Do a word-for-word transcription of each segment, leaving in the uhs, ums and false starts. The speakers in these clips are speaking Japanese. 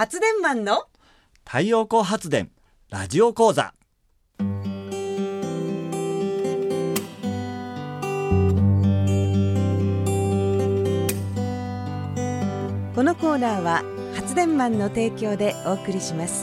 発電マンの太陽光発電ラジオ講座。 このコーナーは発電マンの提供でお送りします。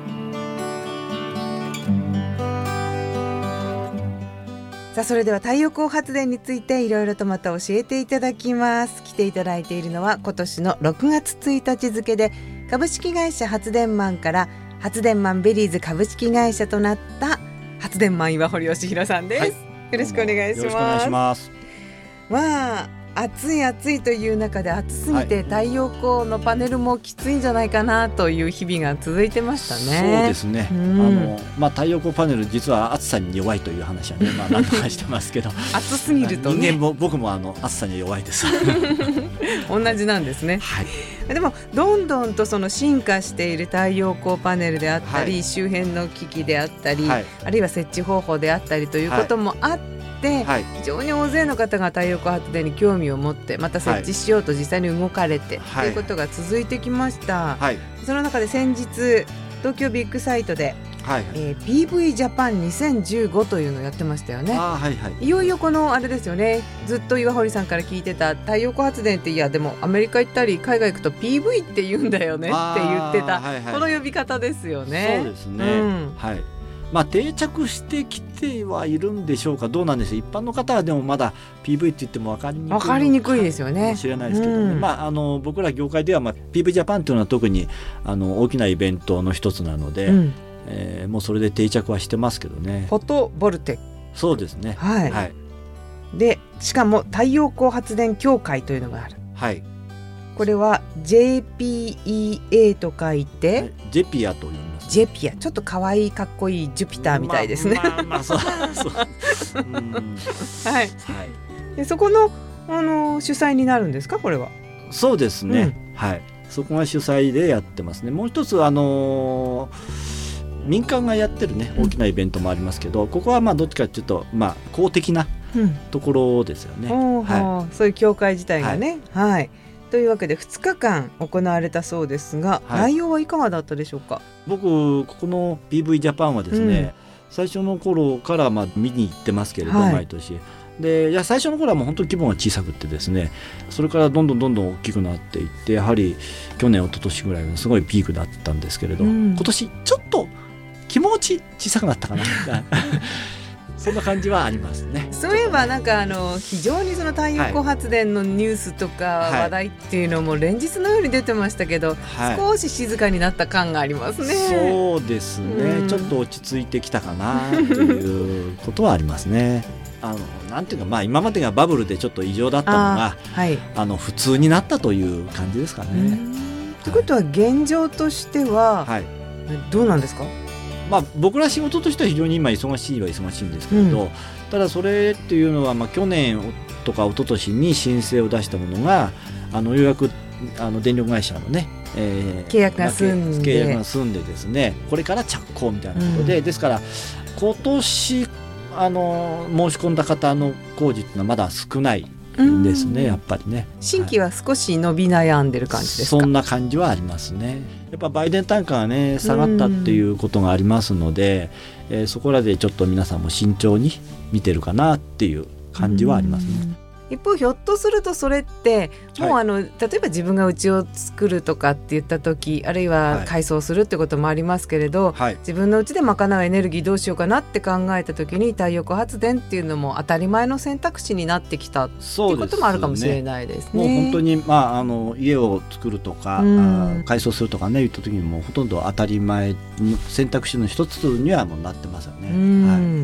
さあ、それでは太陽光発電についていろいろとまた教えていただきます。来ていただいているのは今年のろくがつついたち付で株式会社発電マンから発電マンベリーズ株式会社となった発電マン岩堀義弘さんです、はい、よろしくお願いします。 よろしくお願いします。 わあ、暑い暑いという中で暑すぎて太陽光のパネルもきついんじゃないかなという日々が続いてましたね。 そうですね、うん、あのまあ、太陽光パネル実は暑さに弱いという話はね、まあ、何とかしてますけど暑すぎるとね、 人間も僕もあの暑さに弱いです同じなんですね、はい、でもどんどんとその進化している太陽光パネルであったり、はい、周辺の機器であったり、はい、あるいは設置方法であったりということもあって、はい、非常に大勢の方が太陽光発電に興味を持ってまた設置しようと実際に動かれて、はい、ということが続いてきました、はい、その中で先日東京ビッグサイトで、はいはい、えー、ピーブイ ジャパンにせんじゅうごというのをやってましたよね。あ、はいはい、いよいよこのあれですよね、ずっと岩堀さんから聞いてた太陽光発電って、いやでもアメリカ行ったり海外行くと ピーブイ って言うんだよねって言ってた、はいはい、この呼び方ですよね。 そうですね、うん、はい、まあ、定着してきてはいるんでしょうか、どうなんでしょう。一般の方はでもまだ ピーブイ って言っても分かりにくい分かりにくいですよね、 かもしれないですけどね、うん、まあ、あの僕ら業界では、まあ、ピーブイ ジャパンというのは特にあの大きなイベントの一つなので、うん、えー、もうそれで定着はしてますけどね。 フォトボルテ、 そうですね、 はいはい、でしかも太陽光発電協会というのがある、はい、これは ジェーピーイーエー と書いて、はい、ジェピアと読みます。 ジェピア、ちょっと可愛いかっこいいジュピターみたいですね。 まあまあそうそううん、はいはい、でそこの、あの主催になるんですか、これは。 そうですね、うん、はい、そこが主催でやってますね。もう一つ、あのー、民間がやってるね大きなイベントもありますけど、うん、ここはまあどっちかというと、まあ、公的なところですよね、うん、 はい、そういう協会自体がね、はい、はい、というわけでふつかかん行われたそうですが、はい、内容はいかがだったでしょうか。 僕ここの ピーブイ ジャパンはですね、うん、最初の頃からまあ見に行ってますけれど、はい、毎年で、いや最初の頃はもう本当に規模が小さくってですね、それからどんどんどんどん大きくなっていって、やはり去年一昨年ぐらいがすごいピークだったんですけれど、うん、今年ちょっと気持ち小さくなったかなそんな感じはありますね。 そういえばなんかあの非常にその太陽光発電のニュースとか話題っていうのも連日のように出てましたけど、はい、少し静かになった感がありますね。 そうですね、うん、ちょっと落ち着いてきたかなということはありますね。あのなんていうか、まあ、今までがバブルでちょっと異常だったのが、はい、あの普通になったという感じですかね。 ということは現状としては、はい、どうなんですか。 まあ、僕ら仕事としては非常に今忙しいは忙しいんですけれど、うん、ただそれっていうのは、まあ、去年とか一昨年に申請を出したものがあのようやくあの電力会社のね、えー、 契約が済んで、 契約が済んでですね、これから着工みたいなことで、うん、ですから今年あの申し込んだ方の工事っていうのはまだ少ないですね、やっぱりね。 新規は少し伸び悩んでる感じですか。 そんな感じはありますね。やっぱ売電単価がね下がったっていうことがありますので、えー、そこらでちょっと皆さんも慎重に見てるかなっていう感じはありますね。 一方ひょっとするとそれってもうあの、はい、例えば自分が家を作るとかって言った時、あるいは改装するってこともありますけれど、はい、自分の家で賄うエネルギーどうしようかなって考えた時に太陽光発電っていうのも当たり前の選択肢になってきたっていうこともあるかもしれないですね。 もう本当に、まあ、あの家を作るとか、うん、あ改装するとかね言った時にもほとんど当たり前の選択肢の一つにはもうなってますよね。うん、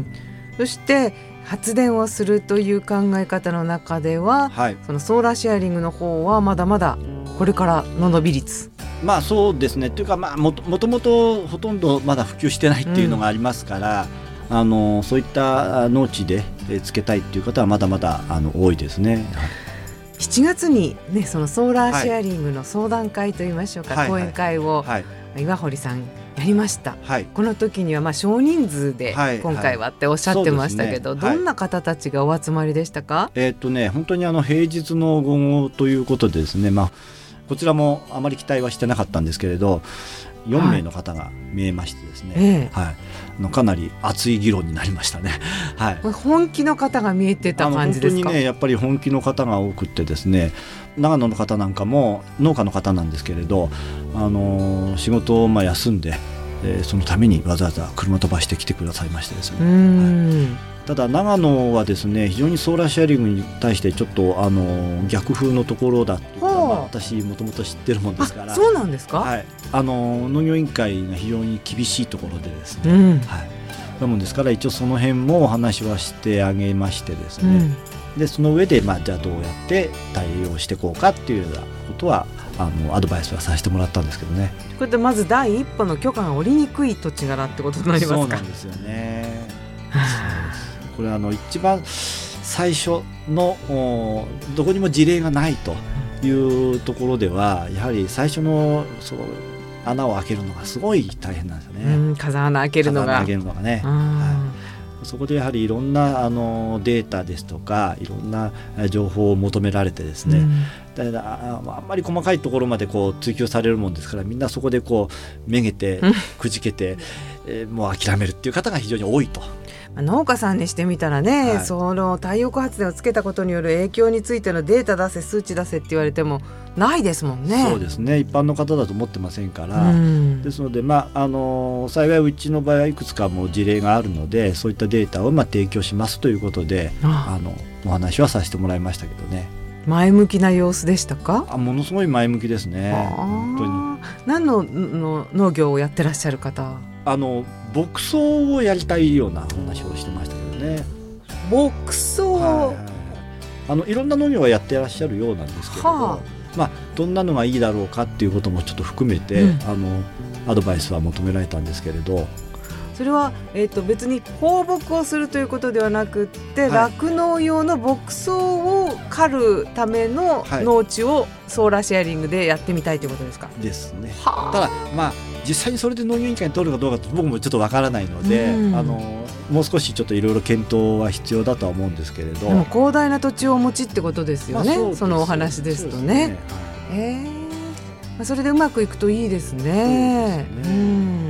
はい、そして発電をするという考え方の中では、はい、そのソーラーシェアリングの方はまだまだこれからの伸び率、 まあそうですね、というか、まあ、もともともとほとんどまだ普及してないっていうのがありますから、うん、あのそういった農地でつけたいっていう方はまだまだあの多いですね。 しちがつに、ね、そのソーラーシェアリングの相談会といいましょうか、はい、講演会を、はい、岩堀さんやりました、はい、この時にはまあ少人数で今回はっておっしゃってましたけど、はいはいね、どんな方たちがお集まりでしたか。 えーっとね、本当にあの平日の午後ということでですね、まあこちらもあまり期待はしてなかったんですけれどよんめいの方が見えましてですね、はいはい、あのかなり熱い議論になりましたね、はい、 本気の方が見えてた感じですか？ 本当にねやっぱり本気の方が多くってですね、長野の方なんかも農家の方なんですけれど、あのー、仕事をまあ休んで、えー、そのためにわざわざ車飛ばしてきてくださいましてですね、うん、はい、ただ長野はですね非常にソーラーシェアリングに対してちょっとあの逆風のところだっていうか、まあ、私もともと知ってるもんですから。 そうなんですか？ はい、あの農業委員会が非常に厳しいところでですね、うん、はい、なもんですから一応その辺もお話はしてあげましてですね、うん、でその上で、まあ、じゃあどうやって対応していこうかっていうようなことはあのアドバイスはさせてもらったんですけどね。 これでまず第一歩の許可が下りにくい土地柄ってことになりますか？ そうなんですよねこれあの一番最初のどこにも事例がないというところではやはり最初のそう穴を開けるのがすごい大変なんですよね。 うん、風穴開けるのが風穴開けるのがね、はい、そこでやはりいろんなあのデータですとかいろんな情報を求められてですね、うん、だからあんまり細かいところまでこう追求されるもんですからみんなそこでこうめげてくじけて、えー、もう諦めるっていう方が非常に多いと。 農家さんにしてみたらね、はい、その太陽光発電をつけたことによる影響についてのデータ出せ数値出せって言われてもないですもんね。 そうですね、一般の方だと思ってませんから、うん、ですので、まあ、あの幸いうちの場合はいくつかも事例があるのでそういったデータをまあ提供しますということであのお話はさせてもらいましたけどね。 前向きな様子でしたか？ あ、ものすごい前向きですね。本当に。 何のの農業をやってらっしゃる方？ あの牧草をやりたいような話をしてましたけどね。 牧草、はいはい、 あのいろんな農業はやってらっしゃるようなんですけれど、はあ、まあ、どんなのがいいだろうかっていうこともちょっと含めて、うん、あのアドバイスは求められたんですけれど、 それは、えーと、別に放牧をするということではなくって酪農、はい、用の牧草を刈るための農地をソーラーシェアリングでやってみたいということですか？ ですね。ただまあ実際にそれで農業委員会に通るかどうかって僕もちょっとわからないので、うん、あのもう少しちょっといろいろ検討は必要だとは思うんですけれど、でも広大な土地をお持ちってことですよね、まあ、そ, そのお話ですと ね, ね、はい、えーまあ、それでうまくいくといいですね。そうですね、うん、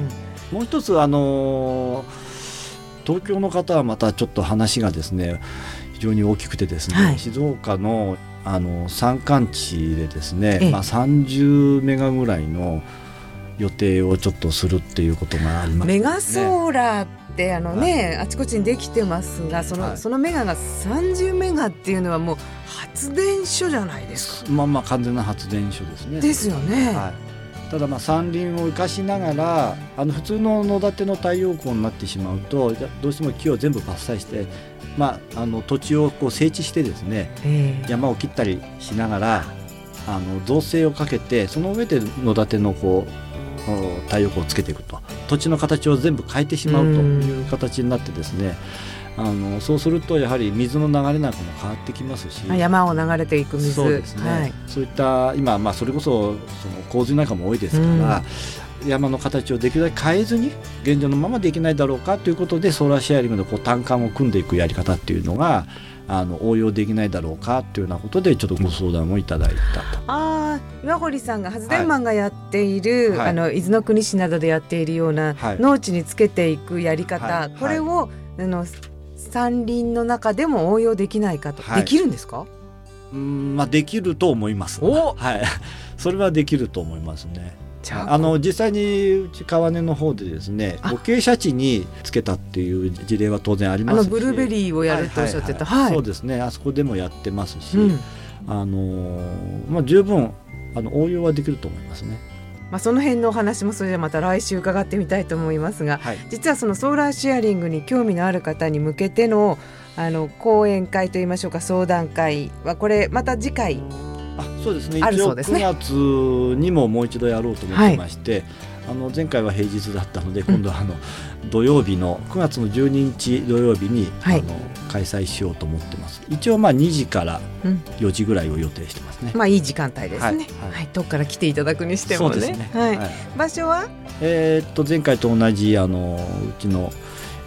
もう一つあの東京の方はまたちょっと話がですね非常に大きくてですね、はい、静岡のあの山間地でですね、まあ、さんじゅうメガぐらいの予定をちょっとするっていうことがありますね。 メガソーラーってあの、ね、はい、あちこちにできてますがその、はい、そのメガがさんじゅうメガっていうのはもう発電所じゃないですか。 まあまあ完全な発電所ですね。 ですよね、 はい、ただまあ山林を生かしながらあの普通の野立ての太陽光になってしまうとどうしても木を全部伐採して、まあ、あの土地をこう整地してですね、えー、山を切ったりしながらあの造成をかけてその上で野立てのこう太陽光をつけていくと土地の形を全部変えてしまうという形になってですね、あのそうするとやはり水の流れなんかも変わってきますし、 山を流れていく水、 そうですね、はい、そういった今、まあ、それこそ、その洪水なんかも多いですから、山の形をできるだけ変えずに現状のままできないだろうかということでソーラーシェアリングのこう単管を組んでいくやり方っていうのがあの応用できないだろうかというようなことでちょっとご相談をいただいたと。 あ、岩堀さんが発電マンがやっている、はい、あの伊豆の国市などでやっているような、はい、農地につけていくやり方、はい、これを、はい、あの山林の中でも応用できないかと、はい、できるんですか？ うん、まあ、できると思います。お、はい、それはできると思いますね。あの実際にうち川根の方でですね五傾斜地につけたっていう事例は当然ありますし、 あのブルーベリーをやるとおっしゃってた、 はいはいはい、そうですね、あそこでもやってますし、うん、あのまあ、十分あの応用はできると思いますね。 まあ、その辺のお話もそれでまた来週伺ってみたいと思いますが、はい、実はそのソーラーシェアリングに興味のある方に向けての、あの講演会といいましょうか、相談会はこれまた次回あそうですね、一応くがつにももう一度やろうと思ってまして、はい、あの前回は平日だったので今度はあの、うん、土曜日のくがつのじゅうににち土曜日に、はい、あの開催しようと思ってます。一応まあにじからよじぐらいを予定してますね、 うん、まあいい時間帯ですね、はいはいはい、どっから来ていただくにしても ね, ね、はいはい、場所は、 えー、っと前回と同じあのうちの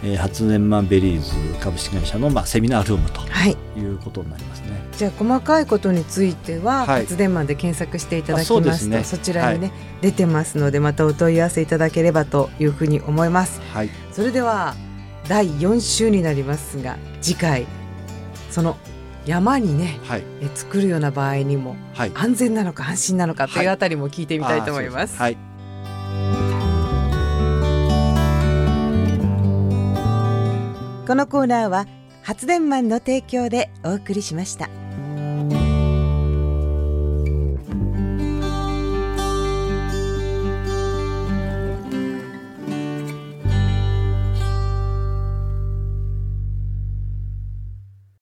えー、発電マンベリーズ株式会社の、まあ、セミナールームということになりますね。 はい、じゃあ細かいことについては、はい、発電マンで検索していただきますと、 そ, す、ね、そちらに、ね、はい、出てますので、またお問い合わせいただければというふうに思います。はい、それではだいよん週になりますが、次回その山にね、はい、え作るような場合にも、はい、安全なのか安心なのかというあたりも聞いてみたいと思います。はい、このコーナーは発電マンの提供でお送りしました。